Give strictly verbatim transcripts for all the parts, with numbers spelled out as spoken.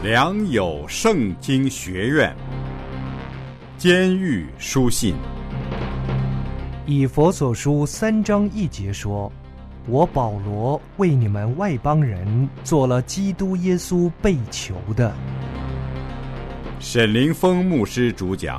良友圣经学院，监狱书信。 以弗所书三章一节说：我保罗为你们外邦人做了基督耶稣被囚的。 沈凌峰牧师主讲。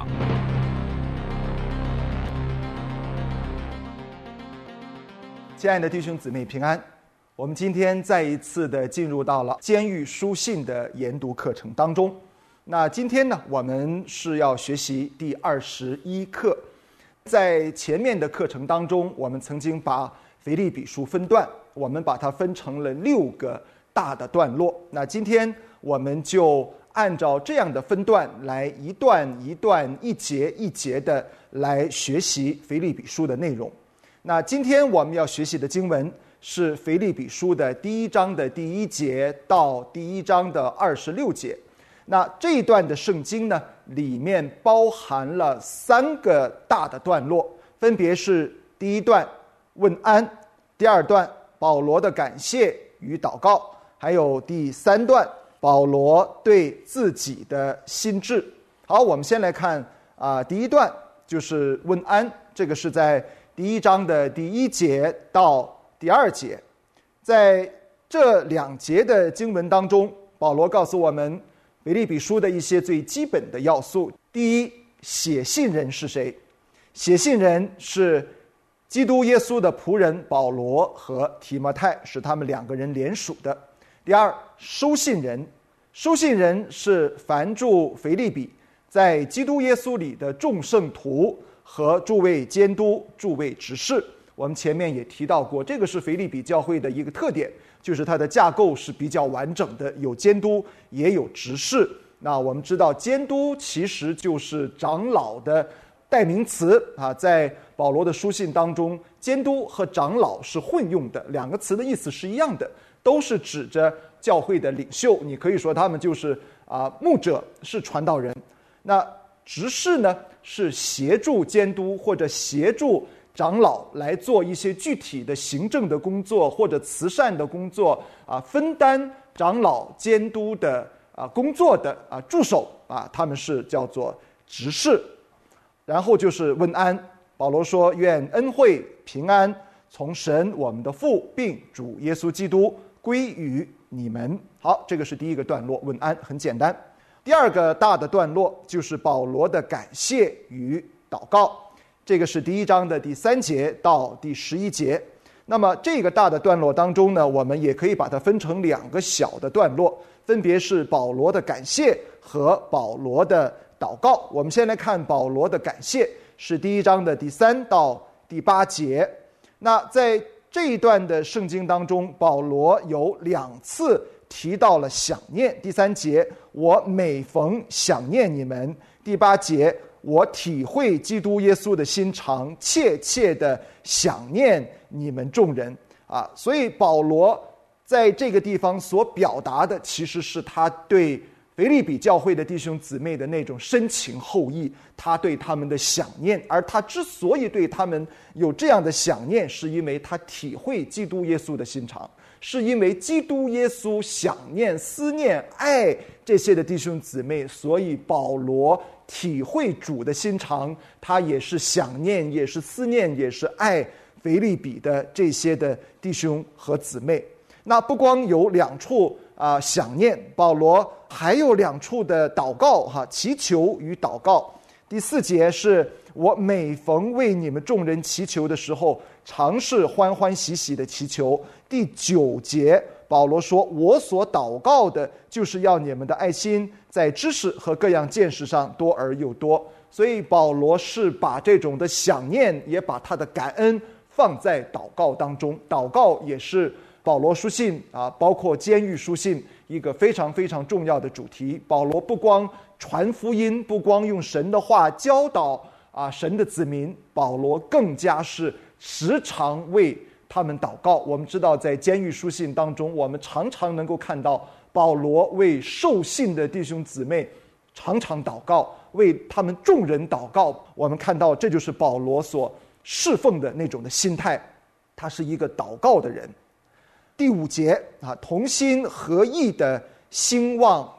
亲爱的弟兄姊妹平安，我们今天再一次的进入到了监狱书信的研读课程当中。那今天呢，我们是要学习第二十一课。在前面的课程当中，我们曾经把腓立比书分段，我们把它分成了六个大的段落。那今天我们就按照这样的分段来一段一段一节一节的来学习腓立比书的内容。那今天我们要学习的经文是腓立比书的第一章的第一节到第一章的二十六节。那这一段的圣经呢，里面包含了三个大的段落，分别是第一段问安，第二段保罗的感谢与祷告，还有第三段保罗对自己的心志。好，我们先来看啊、呃，第一段就是问安，这个是在第一章的第一节到第二节。在这两节的经文当中，保罗告诉我们腓立比书的一些最基本的要素。第一，写信人是谁？写信人是基督耶稣的仆人保罗和提摩太，是他们两个人联署的。第二，收信人，收信人是凡住腓立比在基督耶稣里的众圣徒和诸位监督、诸位执事。我们前面也提到过，这个是腓立比教会的一个特点，就是它的架构是比较完整的，有监督也有执事。那我们知道监督其实就是长老的代名词啊，在保罗的书信当中，监督和长老是混用的，两个词的意思是一样的，都是指着教会的领袖。你可以说他们就是啊牧者，是传道人。那执事呢，是协助监督或者协助长老来做一些具体的行政的工作或者慈善的工作啊，分担长老监督的啊工作的啊助手啊，他们是叫做执事。然后就是问安，保罗说：愿恩惠平安从神我们的父并主耶稣基督归于你们。好，这个是第一个段落，问安，很简单。第二个大的段落就是保罗的感谢与祷告，这个是第一章的第三节到第十一节。那么这个大的段落当中呢，我们也可以把它分成两个小的段落，分别是保罗的感谢和保罗的祷告。我们先来看保罗的感谢，是第一章的第三到第八节。那在这一段的圣经当中，保罗有两次提到了想念。第三节，我每逢想念你们；第八节，我体会基督耶稣的心肠，切切的想念你们众人啊。所以保罗在这个地方所表达的，其实是他对腓立比教会的弟兄姊妹的那种深情厚谊，他对他们的想念。而他之所以对他们有这样的想念，是因为他体会基督耶稣的心肠，是因为基督耶稣想念、思念、爱这些的弟兄姊妹，所以保罗体会主的心肠，他也是想念，也是思念，也是爱腓立比的这些的弟兄和姊妹。那不光有两处啊、呃、想念，保罗还有两处的祷告哈，祈求与祷告。第四节是我每逢为你们众人祈求的时候，常是欢欢喜喜的祈求。第九节保罗说，我所祷告的就是要你们的爱心在知识和各样见识上多而又多。所以保罗是把这种的想念，也把他的感恩放在祷告当中。祷告也是保罗书信啊，包括监狱书信一个非常非常重要的主题。保罗不光传福音，不光用神的话教导啊神的子民，保罗更加是时常为他们祷告。我们知道在监狱书信当中，我们常常能够看到保罗为受信的弟兄姊妹常常祷告，为他们众人祷告。我们看到这就是保罗所侍奉的那种的心态，他是一个祷告的人。第五节啊，同心合意的兴旺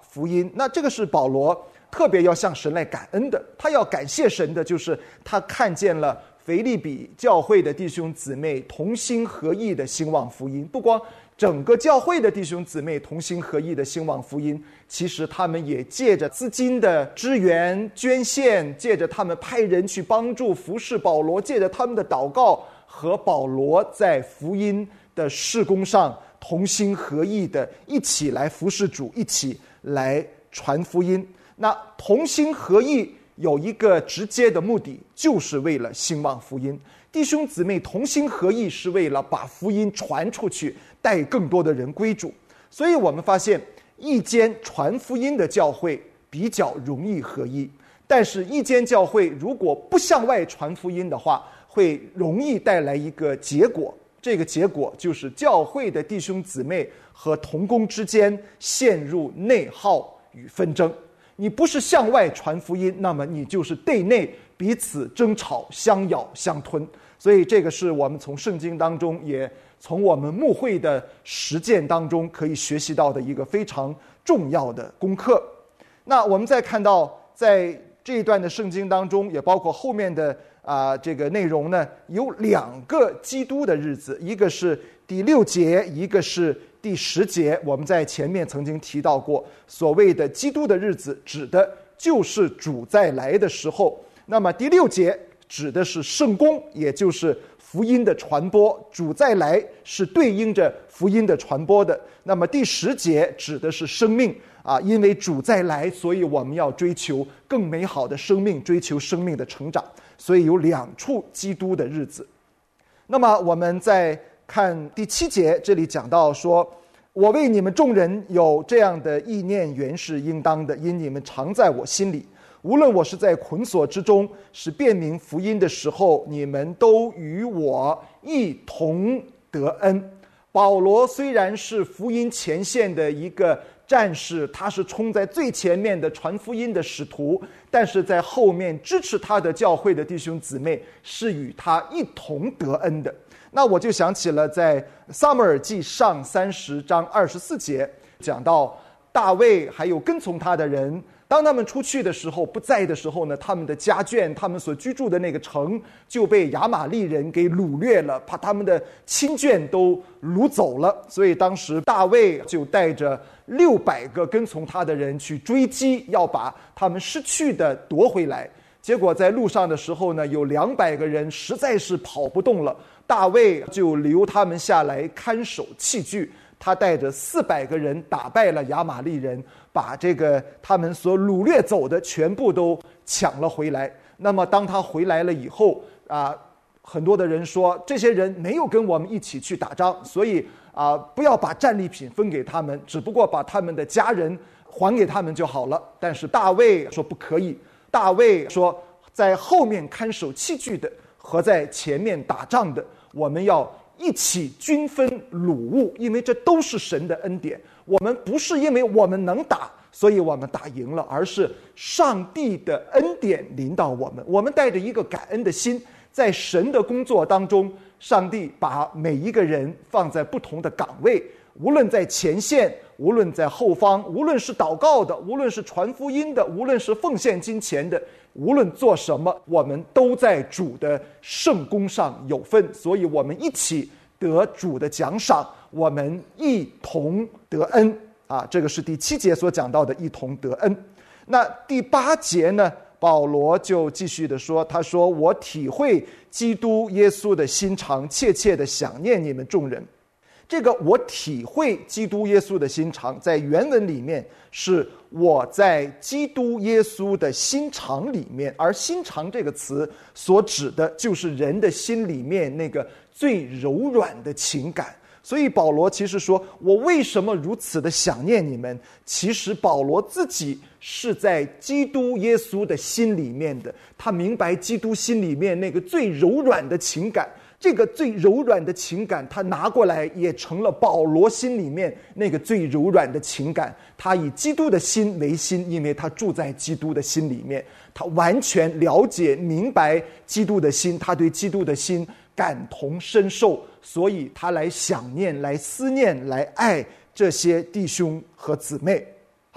福音。那这个是保罗特别要向神来感恩的，他要感谢神的就是他看见了腓立比教会的弟兄姊妹同心合意的兴旺福音。不光整个教会的弟兄姊妹同心合意的兴旺福音，其实他们也借着资金的支援捐献，借着他们派人去帮助服侍保罗，借着他们的祷告和保罗在福音的事工上同心合意的一起来服侍主，一起来传福音。那同心合意有一个直接的目的，就是为了兴旺福音。弟兄姊妹同心合意是为了把福音传出去，带更多的人归主。所以我们发现一间传福音的教会比较容易合一，但是一间教会如果不向外传福音的话，会容易带来一个结果，这个结果就是教会的弟兄姊妹和同工之间陷入内耗与纷争。你不是向外传福音，那么你就是对内彼此争吵，相咬相吞。所以这个是我们从圣经当中，也从我们牧会的实践当中可以学习到的一个非常重要的功课。那我们再看到在这一段的圣经当中，也包括后面的啊、呃、这个内容呢，有两个基督的日子，一个是第六节，一个是第十节。我们在前面曾经提到过，所谓的基督的日子指的就是主再来的时候。那么第六节指的是圣工，也就是福音的传播，主再来是对应着福音的传播的。那么第十节指的是生命啊，因为主再来，所以我们要追求更美好的生命，追求生命的成长。所以有两处基督的日子。那么我们再看第七节，这里讲到说，我为你们众人有这样的意念，原是应当的，因你们常在我心里。无论我是在捆锁之中，是辨明福音的时候，你们都与我一同得恩。保罗虽然是福音前线的一个战士，他是冲在最前面的传福音的使徒，但是在后面支持他的教会的弟兄姊妹是与他一同得恩的。那我就想起了在撒母耳记上三十章二十四节讲到大卫还有跟从他的人，当他们出去的时候，不在的时候呢，他们的家眷，他们所居住的那个城就被亚玛力人给掳掠了，把他们的亲眷都掳走了。所以当时大卫就带着六百个跟从他的人去追击，要把他们失去的夺回来。结果在路上的时候呢，有两百个人实在是跑不动了，大卫就留他们下来看守器具。他带着四百个人打败了亚玛力人，把这个他们所掳掠走的全部都抢了回来。那么当他回来了以后啊，很多的人说这些人没有跟我们一起去打仗，所以啊不要把战利品分给他们，只不过把他们的家人还给他们就好了。但是大卫说不可以，大卫说在后面看守器具的和在前面打仗的，我们要一起均分掳物，因为这都是神的恩典。我们不是因为我们能打，所以我们打赢了，而是上帝的恩典临到我们。我们带着一个感恩的心，在神的工作当中，上帝把每一个人放在不同的岗位，无论在前线，无论在后方，无论是祷告的，无论是传福音的，无论是奉献金钱的，无论做什么，我们都在主的圣工上有份，所以我们一起得主的奖赏，我们一同得恩啊！这个是第七节所讲到的一同得恩。那第八节呢，保罗就继续的说，他说我体会基督耶稣的心肠，切切的想念你们众人。这个我体会基督耶稣的心肠，在原文里面是我在基督耶稣的心肠里面，而心肠这个词所指的就是人的心里面那个最柔软的情感。所以保罗其实说我为什么如此的想念你们，其实保罗自己是在基督耶稣的心里面的，他明白基督心里面那个最柔软的情感，这个最柔软的情感他拿过来也成了保罗心里面那个最柔软的情感。他以基督的心为心，因为他住在基督的心里面，他完全了解明白基督的心，他对基督的心感同身受，所以他来想念，来思念，来爱这些弟兄和姊妹。好，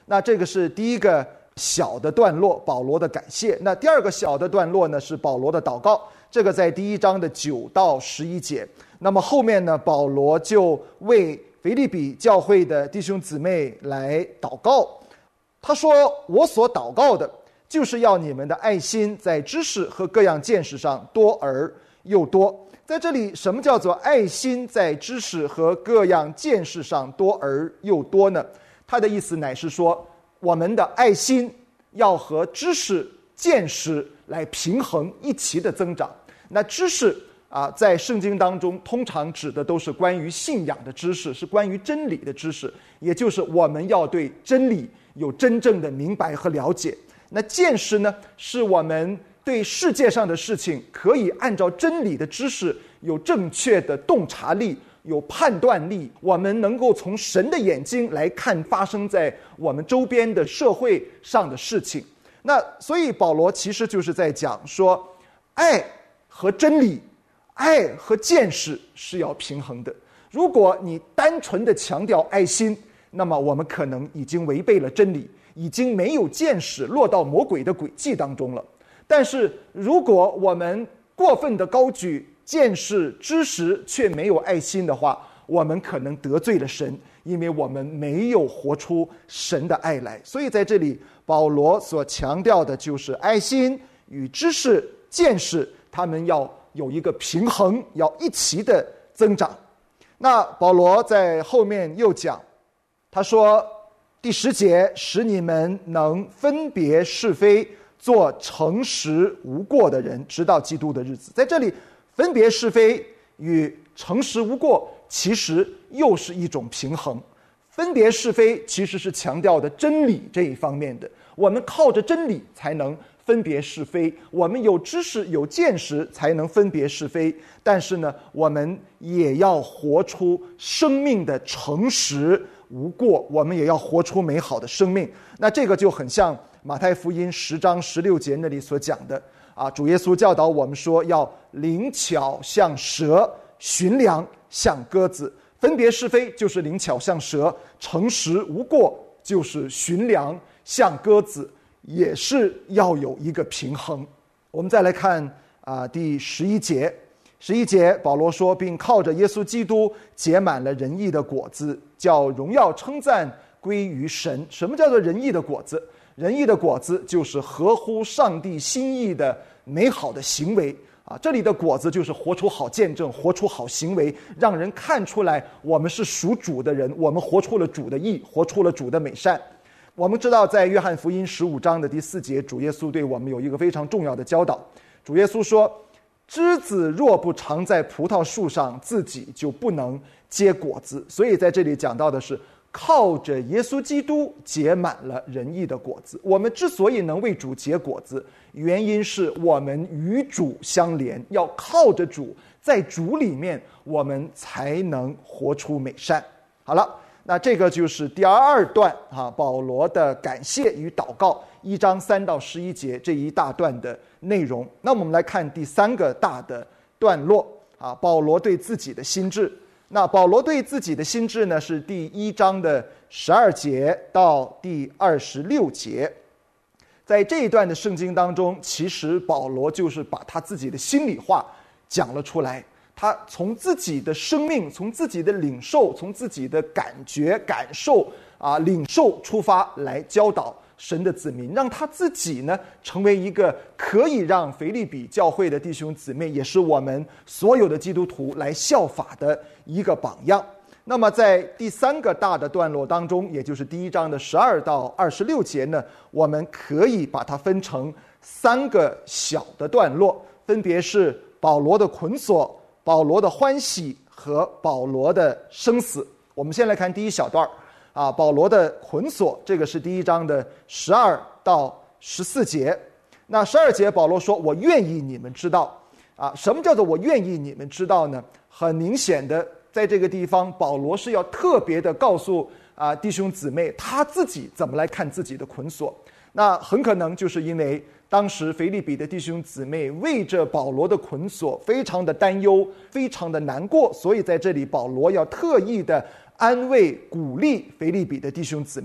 那这个是第一个小的段落，保罗的感谢。那第二个小的段落呢，是保罗的祷告，这个在第一章的九到十一节。那么后面呢，保罗就为腓立比教会的弟兄姊妹来祷告。他说，我所祷告的就是要你们的爱心在知识和各样见识上多而又多。在这里，什么叫做爱心在知识和各样见识上多而又多呢？他的意思乃是说，我们的爱心要和知识见识来平衡一齐的增长。那知识啊，在圣经当中通常指的都是关于信仰的知识，是关于真理的知识，也就是我们要对真理有真正的明白和了解。那见识呢，是我们对世界上的事情可以按照真理的知识有正确的洞察力，有判断力，我们能够从神的眼睛来看发生在我们周边的社会上的事情。那所以保罗其实就是在讲说，爱和真理，爱和见识是要平衡的。如果你单纯的强调爱心，那么我们可能已经违背了真理，已经没有见识，落到魔鬼的诡计当中了。但是如果我们过分的高举见识知识却没有爱心的话，我们可能得罪了神，因为我们没有活出神的爱来。所以在这里保罗所强调的就是爱心与知识见识，他们要有一个平衡，要一起的增长。那保罗在后面又讲，他说第十节，使你们能分别是非，做诚实无过的人，直到基督的日子。在这里分别是非与诚实无过其实又是一种平衡。分别是非其实是强调的真理这一方面的，我们靠着真理才能分别是非，我们有知识有见识才能分别是非。但是呢，我们也要活出生命的诚实无过，我们也要活出美好的生命。那这个就很像马太福音十章十六节那里所讲的啊，主耶稣教导我们说，要灵巧像蛇，驯良像鸽子。分别是非就是灵巧像蛇，诚实无过就是驯良像鸽子，也是要有一个平衡。我们再来看啊，第十一节，十一节保罗说，并靠着耶稣基督结满了仁义的果子，叫荣耀称赞归于神。什么叫做仁义的果子？仁义的果子就是合乎上帝心意的美好的行为啊，这里的果子就是活出好见证，活出好行为，让人看出来我们是属主的人，我们活出了主的义，活出了主的美善。我们知道在约翰福音十五章的第四节，主耶稣对我们有一个非常重要的教导。主耶稣说，枝子若不常在葡萄树上，自己就不能结果子。所以在这里讲到的是靠着耶稣基督结满了仁义的果子。我们之所以能为主结果子，原因是我们与主相连，要靠着主，在主里面我们才能活出美善。好了，那这个就是第二段啊，保罗的感谢与祷告，一章三到十一节这一大段的内容。那我们来看第三个大的段落啊，保罗对自己的心志。那保罗对自己的心志呢，是第一章的十二节到第二十六节。在这一段的圣经当中，其实保罗就是把他自己的心里话讲了出来。他从自己的生命，从自己的领受，从自己的感觉感受啊领受出发来教导神的子民，让他自己呢成为一个可以让腓立比教会的弟兄姊妹，也是我们所有的基督徒来效法的一个榜样。那么在第三个大的段落当中，也就是第一章的十二到二十六节呢，我们可以把它分成三个小的段落，分别是保罗的捆锁、保罗的欢喜和保罗的生死。我们先来看第一小段啊，保罗的捆锁，这个是第一章的十二到十四节。那十二节保罗说，我愿意你们知道啊，什么叫做我愿意你们知道呢？很明显的，在这个地方保罗是要特别的告诉啊弟兄姊妹他自己怎么来看自己的捆锁。那很可能就是因为当时腓立比的弟兄姊妹为着保罗的捆锁非常的担忧，非常的难过，所以在这里保罗要特意的安慰鼓励腓立比的弟兄姊妹。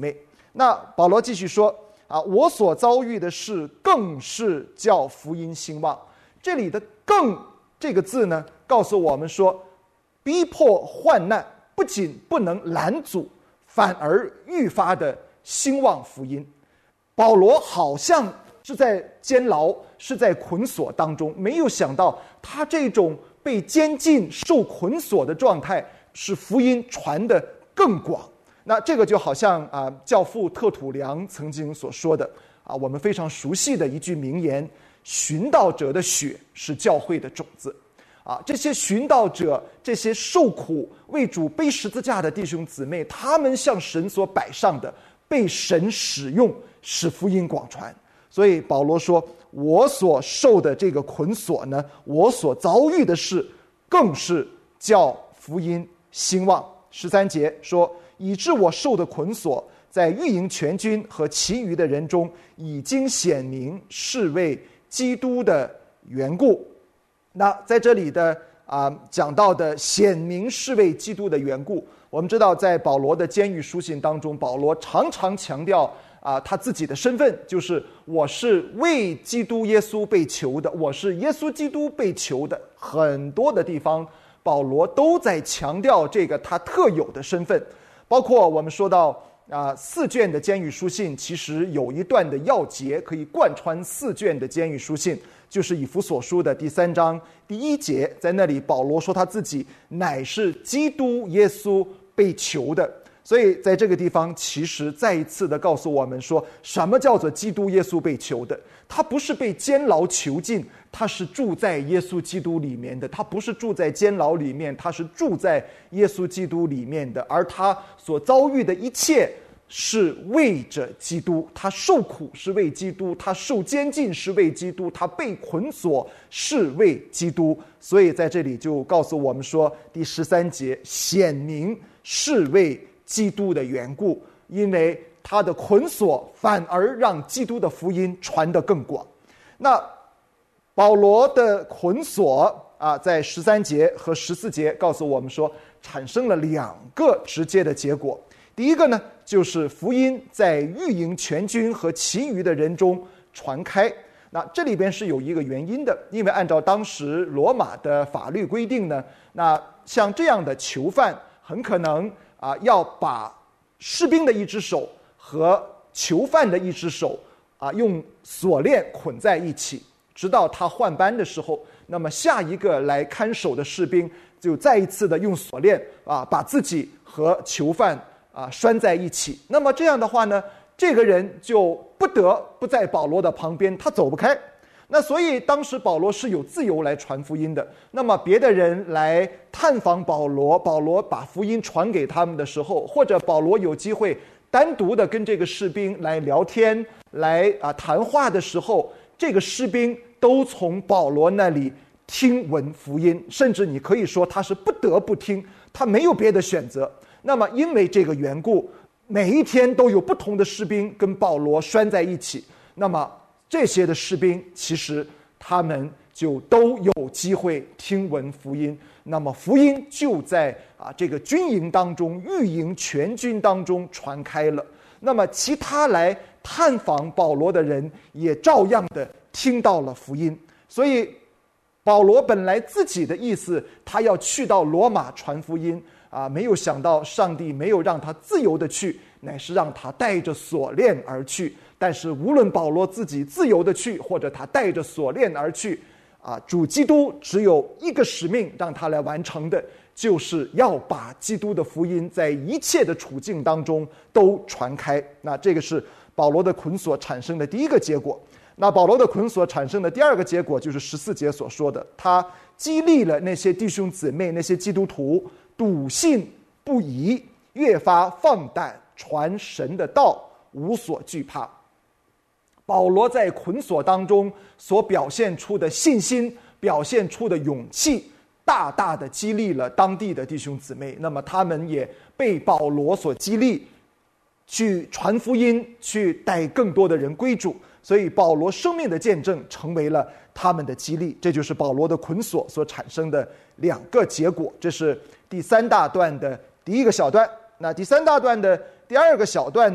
那保罗继续说啊，我所遭遇的事更是叫福音兴旺。这里的更这个字呢，告诉我们说，逼迫患难不仅不能拦阻，反而愈发的兴旺福音。保罗好像是在监牢，是在捆锁当中，没有想到他这种被监禁受捆锁的状态使福音传得更广。那这个就好像啊，教父特土良曾经所说的啊，我们非常熟悉的一句名言：寻道者的血是教会的种子。啊，这些寻道者，这些受苦为主背十字架的弟兄姊妹，他们向神所摆上的，被神使用，使福音广传。所以保罗说，我所受的这个捆锁呢，我所遭遇的事，更是叫福音兴旺。十三节说，以致我受的捆锁，在御营全军和其余的人中，已经显明是为基督的缘故。那在这里的啊、呃、讲到的显明是为基督的缘故，我们知道在保罗的监狱书信当中，保罗常常强调啊、呃、他自己的身份，就是我是为基督耶稣被囚的，我是耶稣基督被囚的。很多的地方保罗都在强调这个他特有的身份，包括我们说到啊、呃、四卷的监狱书信，其实有一段的要节可以贯穿四卷的监狱书信，就是以弗所书的第三章第一节，在那里保罗说他自己乃是基督耶稣被囚的。所以在这个地方其实再一次的告诉我们说，什么叫做基督耶稣被囚的？他不是被监牢囚禁，他是住在耶稣基督里面的。他不是住在监牢里面，他是住在耶稣基督里面的。而他所遭遇的一切是为着基督，他受苦是为基督，他受监禁是为基督，他被捆锁是为基督。所以在这里就告诉我们说，第十三节显明是为基督的缘故，因为他的捆锁反而让基督的福音传得更广。那保罗的捆锁啊，在十三节和十四节告诉我们说，产生了两个直接的结果。第一个呢，就是福音在御营全军和其余的人中传开。那这里边是有一个原因的，因为按照当时罗马的法律规定呢，那像这样的囚犯很可能啊，要把士兵的一只手和囚犯的一只手啊，用锁链捆在一起，直到他换班的时候，那么下一个来看守的士兵就再一次的用锁链啊，把自己和囚犯啊拴在一起。那么这样的话呢，这个人就不得不在保罗的旁边，他走不开。那所以当时保罗是有自由来传福音的。那么别的人来探访保罗，保罗把福音传给他们的时候，或者保罗有机会单独的跟这个士兵来聊天，来啊谈话的时候，这个士兵都从保罗那里听闻福音，甚至你可以说他是不得不听，他没有别的选择。那么因为这个缘故，每一天都有不同的士兵跟保罗拴在一起。那么这些的士兵其实他们就都有机会听闻福音，那么福音就在啊这个军营当中，御营全军当中传开了。那么其他来探访保罗的人也照样的听到了福音。所以保罗本来自己的意思，他要去到罗马传福音啊，没有想到上帝没有让他自由的去，乃是让他带着锁链而去。但是无论保罗自己自由的去，或者他带着锁链而去啊，主基督只有一个使命让他来完成的，就是要把基督的福音在一切的处境当中都传开。那这个是保罗的捆锁产生的第一个结果。那保罗的捆锁产生的第二个结果，就是十四节所说的，他激励了那些弟兄姊妹，那些基督徒笃信不疑，越发放胆传神的道，无所惧怕。保罗在捆锁当中所表现出的信心，表现出的勇气，大大的激励了当地的弟兄姊妹。那么他们也被保罗所激励，去传福音，去带更多的人归主。所以保罗生命的见证成为了他们的激励。这就是保罗的捆锁所产生的两个结果。这是第三大段的第一个小段。那第三大段的第二个小段呢，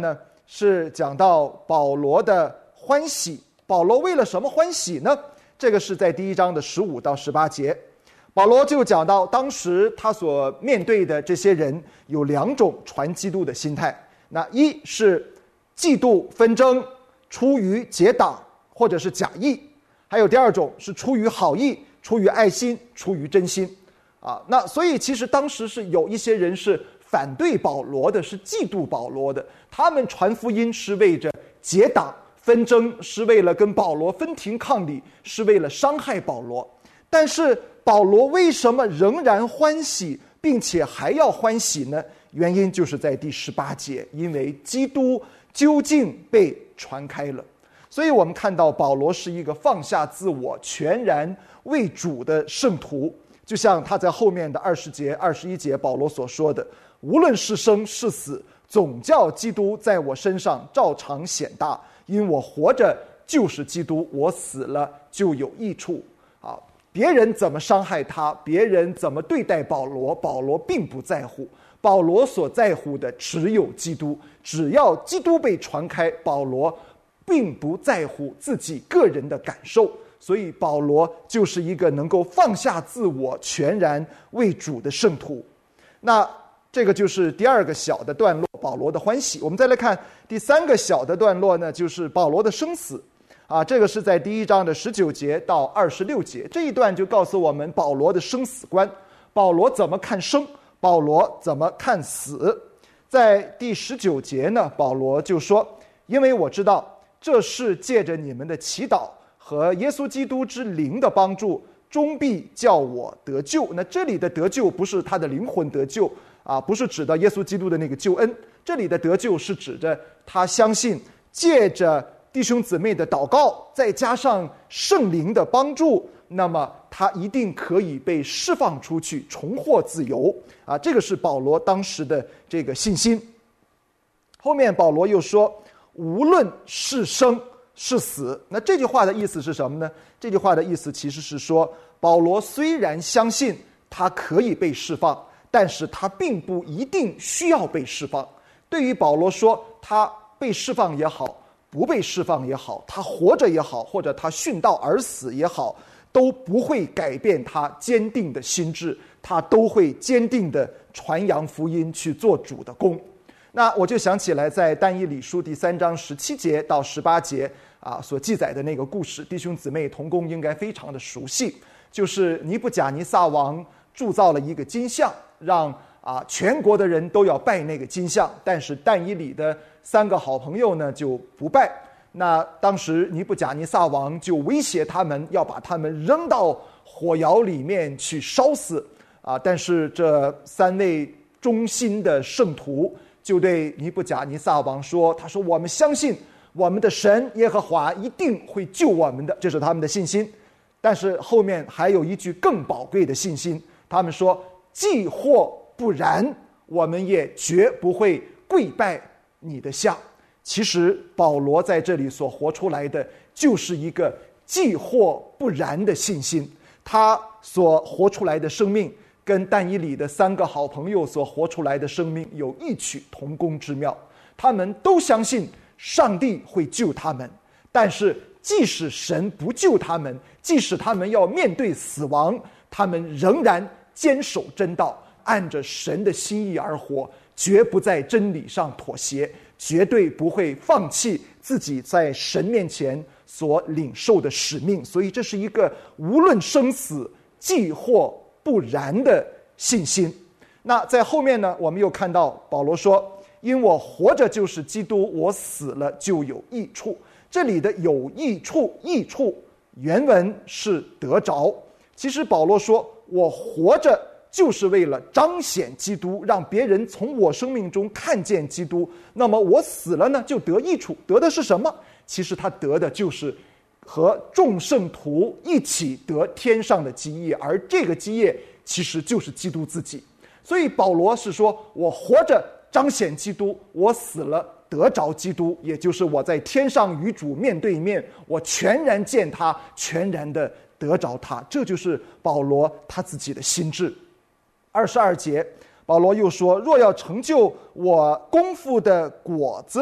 是讲到保罗的欢喜。保罗为了什么欢喜呢？这个是在第一章的十五到十八节。保罗就讲到当时他所面对的这些人有两种传基督的心态，那一是嫉妒纷争，出于结党或者是假意，还有第二种是出于好意，出于爱心，出于真心啊。那所以其实当时是有一些人是反对保罗的，是嫉妒保罗的，他们传福音是为着结党纷争，是为了跟保罗分庭抗礼，是为了伤害保罗。但是保罗为什么仍然欢喜，并且还要欢喜呢？原因就是在第十八节，因为基督究竟被传开了。所以我们看到保罗是一个放下自我，全然为主的圣徒。就像他在后面的二十节、二十一节保罗所说的，无论是生是死，总叫基督在我身上照常显大，因我活着就是基督，我死了就有益处啊。别人怎么伤害他，别人怎么对待保罗，保罗并不在乎。保罗所在乎的只有基督，只要基督被传开，保罗并不在乎自己个人的感受。所以保罗就是一个能够放下自我，全然为主的圣徒。那这个就是第二个小的段落，保罗的欢喜。我们再来看第三个小的段落呢，就是保罗的生死啊，这个是在第一章的十九节到二十六节，这一段就告诉我们保罗的生死观，保罗怎么看生，保罗怎么看死。在第十九节呢，保罗就说，因为我知道这是借着你们的祈祷和耶稣基督之灵的帮助，终必叫我得救。那这里的得救不是他的灵魂得救啊，不是指的耶稣基督的那个救恩，这里的得救是指着他相信借着弟兄姊妹的祷告，再加上圣灵的帮助，那么他一定可以被释放出去，重获自由啊！这个是保罗当时的这个信心。后面保罗又说，无论是生是死。那这句话的意思是什么呢？这句话的意思其实是说，保罗虽然相信他可以被释放，但是他并不一定需要被释放。对于保罗说，他被释放也好，不被释放也好，他活着也好，或者他殉道而死也好，都不会改变他坚定的心志，他都会坚定的传扬福音，去做主的工。那我就想起来在但以理书第三章十七节到十八节啊所记载的那个故事，弟兄姊妹同工应该非常的熟悉，就是尼布甲尼撒王铸造了一个金像，让啊全国的人都要拜那个金像，但是但以理的三个好朋友呢就不拜。那当时尼布甲尼撒王就威胁他们，要把他们扔到火窑里面去烧死啊！但是这三位忠心的圣徒就对尼布甲尼撒王说，他说，我们相信我们的神耶和华一定会救我们的，这是他们的信心。但是后面还有一句更宝贵的信心，他们说，既或不然，我们也绝不会跪拜你的像。其实保罗在这里所活出来的就是一个既或不然的信心，他所活出来的生命跟但以理的三个好朋友所活出来的生命有异曲同工之妙。他们都相信上帝会救他们，但是即使神不救他们，即使他们要面对死亡，他们仍然坚守真道，按着神的心意而活，绝不在真理上妥协，绝对不会放弃自己在神面前所领受的使命。所以这是一个无论生死既或不然的信心。那在后面呢，我们又看到保罗说，因我活着就是基督，我死了就有益处。这里的有益处，益处原文是得着。其实保罗说，我活着就是为了彰显基督，让别人从我生命中看见基督。那么我死了呢，就得益处。得的是什么？其实他得的就是和众圣徒一起得天上的基业，而这个基业其实就是基督自己。所以保罗是说，我活着彰显基督，我死了得着基督，也就是我在天上与主面对面，我全然见他，全然的得着他。这就是保罗他自己的心志。二十二节保罗又说，若要成就我功夫的果子，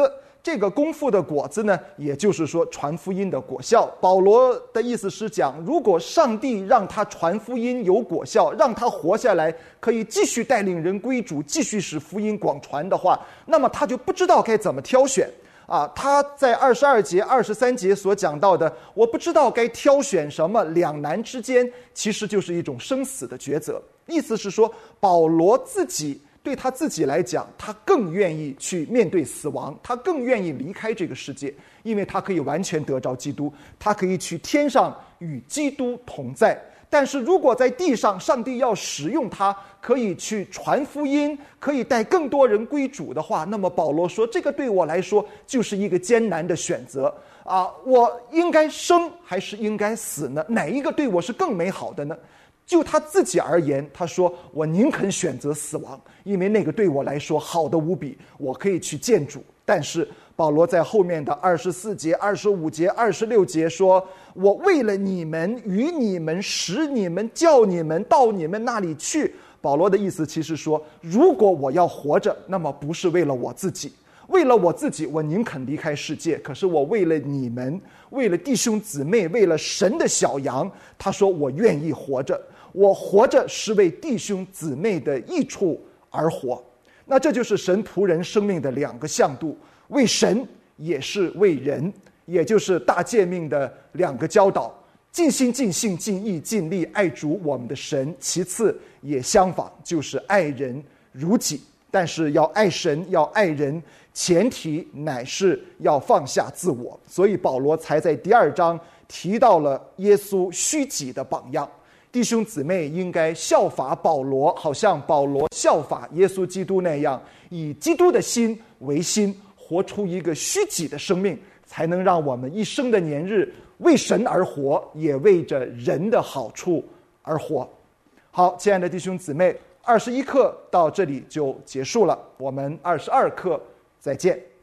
这个功夫的果子呢，也就是说传福音的果效。保罗的意思是讲，如果上帝让他传福音有果效，让他活下来，可以继续带领人归主，继续使福音广传的话，那么他就不知道该怎么挑选啊。他在二十二节、二十三节所讲到的，我不知道该挑选什么，两难之间，其实就是一种生死的抉择。意思是说，保罗自己对他自己来讲，他更愿意去面对死亡，他更愿意离开这个世界，因为他可以完全得着基督，他可以去天上与基督同在。但是如果在地上，上帝要使用他，可以去传福音，可以带更多人归主的话，那么保罗说，这个对我来说就是一个艰难的选择啊！我应该生还是应该死呢？哪一个对我是更美好的呢？就他自己而言，他说，我宁肯选择死亡，因为那个对我来说好得无比，我可以去见主。但是保罗在后面的二十四节、二十五节、二十六节说，我为了你们，与你们，使你们，叫你们到你们那里去。保罗的意思其实说，如果我要活着，那么不是为了我自己，为了我自己我宁肯离开世界，可是我为了你们，为了弟兄姊妹，为了神的小羊，他说我愿意活着，我活着是为弟兄姊妹的益处而活。那这就是神仆人生命的两个向度，为神也是为人，也就是大诫命的两个教导，尽心尽性尽意尽力爱主我们的神，其次也相仿，就是爱人如己。但是要爱神要爱人，前提乃是要放下自我，所以保罗才在第二章提到了耶稣虚己的榜样。弟兄姊妹应该效法保罗，好像保罗效法耶稣基督那样，以基督的心为心，活出一个虚己的生命，才能让我们一生的年日为神而活，也为着人的好处而活。好，亲爱的弟兄姊妹，二十一课到这里就结束了，我们二十二课再见。